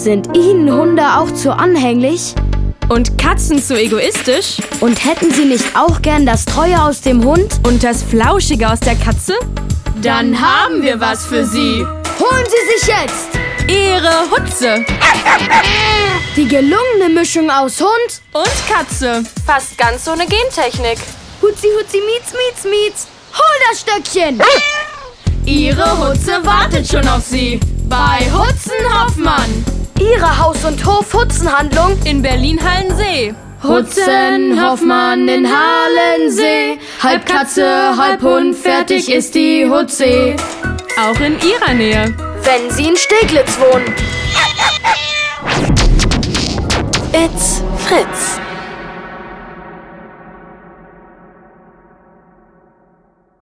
Sind Ihnen Hunde auch zu anhänglich? Und Katzen zu egoistisch? Und hätten Sie nicht auch gern das Treue aus dem Hund? Und das Flauschige aus der Katze? Dann haben wir was für Sie. Holen Sie sich jetzt Ihre Hutze die gelungene Mischung aus Hund und Katze. Fast ganz ohne Gentechnik. Hutzi, Hutzi, Mietz, Mietz, Mietz. Hol das Stöckchen! Ihre Hutze wartet schon auf Sie bei Hutzen Hoffmann. Ihre Haus- und Hof-Hutzenhandlung In Berlin-Hallensee. Hutzen Hoffmann in Hallensee. Halb Katze, halb Hund, fertig ist die Hutze. Auch in Ihrer Nähe. Wenn Sie in Steglitz wohnen. It's Fritz.